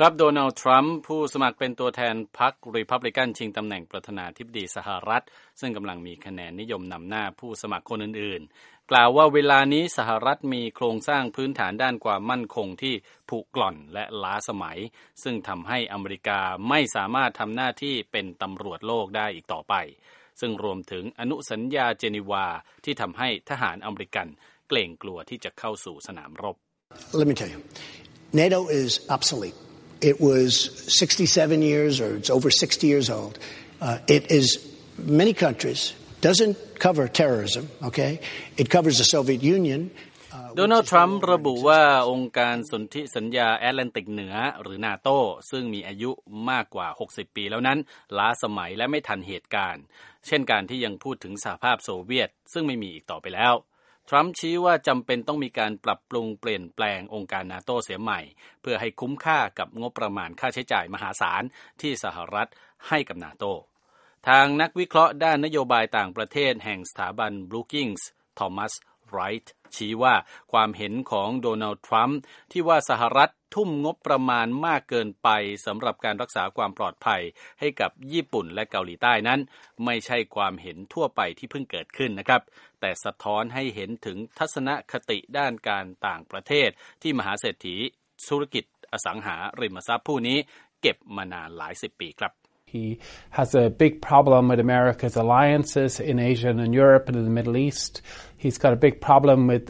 ครับโดนัลด์ทรัมป์ผู้สมัครเป็นตัวแทนพรรครีพับลิกันชิงตำแหน่งประธานาธิบดีสหรัฐซึ่งกำลังมีคะแนนนิยมนำหน้าผู้สมัครคนอื่นๆกล่าวว่าเวลานี้สหรัฐมีโครงสร้างพื้นฐานด้านความมั่นคงที่ผุกร่อนและล้าสมัยซึ่งทำให้อเมริกาไม่สามารถทำหน้าที่เป็นตำรวจโลกได้อีกต่อไปซึ่งรวมถึงอนุสัญญาเจนีวาที่ทำให้ทหารอเมริกันเกรงกลัวที่จะเข้าสู่สนามรบ Let me tell you, NATO is obsolete.It was 67 years, or it's over 60 years old. It is many countries. Doesn't cover terrorism, okay? It covers the Soviet Union. โดนัลด์ทรัมป์ระบุว่าองค์การสนธิสัญญาแอตแลนติกเหนือหรือนาโตซึ่งมีอายุมากกว่า60ปีแล้วนั้นล้าสมัยและไม่ทันเหตุการณ์เช่นการที่ยังพูดถึงสหภาพโซเวียตซึ่งไม่มีอีกต่อไปแล้วทรัมป์ชี้ว่าจำเป็นต้องมีการปรับปรุงเปลี่ยนแปลงองค์การนาโตเสียใหม่เพื่อให้คุ้มค่ากับงบประมาณค่าใช้จ่ายมหาศาลที่สหรัฐให้กับนาโตทางนักวิเคราะห์ด้านนโยบายต่างประเทศแห่งสถาบัน Brookings ทอมัสไรท์ชี้ว่าความเห็นของโดนัลด์ทรัมป์ที่ว่าสหรัฐทุ่มงบประมาณมากเกินไปสำหรับการรักษาความปลอดภัยให้กับญี่ปุ่นและเกาหลีใต้นั้นไม่ใช่ความเห็นทั่วไปที่เพิ่งเกิดขึ้นนะครับแต่สะท้อนให้เห็นถึงทัศนคติด้านการต่างประเทศที่มหาเศรษฐีธุรกิจอสังหาริมทรัพย์ผู้นี้เก็บมานานหลายสิบปีครับ He has a big problem with America's alliances in Asia and in Europe and in the Middle East. He's got a big problem with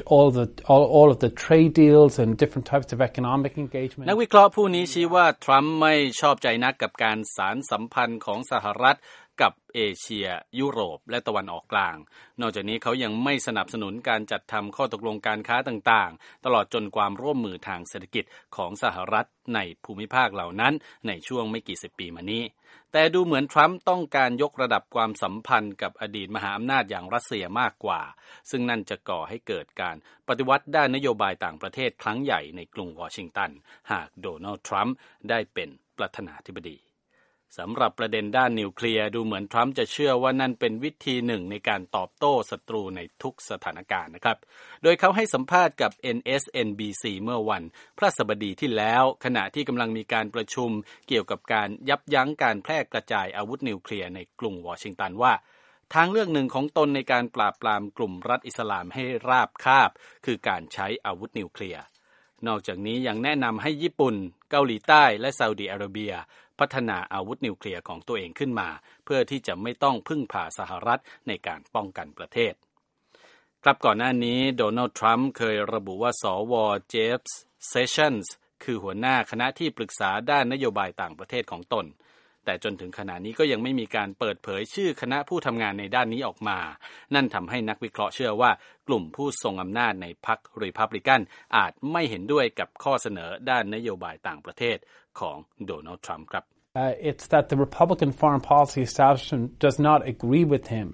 all of the trade deals and different types of economic engagement. นักวิเคราะห์ผู้นี้ชี้ว่าทรัมป์ไม่ชอบใจนักกับการสานสัมพันธ์ของสหรัฐกับเอเชียยุโรปและตะวันออกกลางนอกจากนี้เขายังไม่สนับสนุนการจัดทำข้อตกลงการค้าต่างๆตลอดจนความร่วมมือทางเศรษฐกิจของสหรัฐในภูมิภาคเหล่านั้นในช่วงไม่กี่สิบปีมานี้แต่ดูเหมือนทรัมป์ต้องการยกระดับความสัมพันธ์กับอดีตมหาอำนาจอย่างรัสเซียมากกว่าซึ่งนั่นจะก่อให้เกิดการปฏิวัติด้านนโยบายต่างประเทศครั้งใหญ่ในกรุงวอชิงตันหากโดนัลด์ทรัมป์ได้เป็นประธานาธิบดีสำหรับประเด็นด้านนิวเคลียร์ดูเหมือนทรัมป์จะเชื่อว่านั่นเป็นวิธีหนึ่งในการตอบโต้ศัตรูในทุกสถานการณ์นะครับโดยเขาให้สัมภาษณ์กับ MSNBC เมื่อวันพฤหัสบดีที่แล้วขณะที่กำลังมีการประชุมเกี่ยวกับการยับยั้งการแพร่กระจายอาวุธนิวเคลียร์ในกรุงวอชิงตันว่าทางเลือกหนึ่งของตนในการปราบปรามกลุ่มรัฐอิสลามให้ราบคาบคือการใช้อาวุธนิวเคลียร์นอกจากนี้ยังแนะนำให้ญี่ปุ่นเกาหลีใต้และซาอุดิอาระเบียพัฒนาอาวุธนิวเคลียร์ของตัวเองขึ้นมาเพื่อที่จะไม่ต้องพึ่งพาสหรัฐในการป้องกันประเทศครับก่อนหน้านี้โดนัลด์ทรัมป์เคยระบุว่าสว.เจฟส์เซชั่นส์คือหัวหน้าคณะที่ปรึกษาด้านนโยบายต่างประเทศของตนแต่จนถึงขณะนี้ก็ยังไม่มีการเปิดเผยชื่อคณะผู้ทำงานในด้านนี้ออกมานั่นทำให้นักวิเคราะห์เชื่อว่ากลุ่มผู้ทรงอำนาจในพรรครีพับลิกันอาจไม่เห็นด้วยกับข้อเสนอด้านนโยบายต่างประเทศของโดนัลด์ทรัมป์ครับ It's that the Republican foreign policy establishment does not agree with him.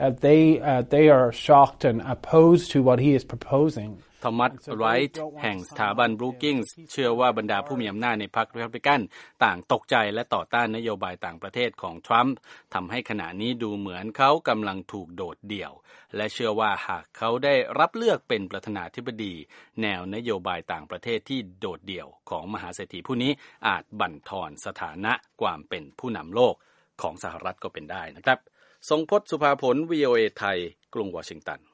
They are shocked and opposed to what he is proposing. ทอมัสไรท์แห่งสถาบัน Brookings เชื่อว่าบรรดาผู้มีอำนาจในพรรครีพับลิกันต่างตกใจและต่อต้านนโยบายต่างประเทศของทรัมป์ทำให้ขณะนี้ดูเหมือนเขากำลังถูกโดดเดี่ยวและเชื่อว่าหากเขาได้รับเลือกเป็นประธานาธิบดีแนวนโยบายต่างประเทศที่โดดเดี่ยวของมหาเศรษฐีผู้นี้อาจบั่นทอนสถานะความเป็นผู้นำโลกของสหรัฐก็เป็นได้นะครับทรงพจน์ สุภาผล VOA ไทยกรุงวอชิงตัน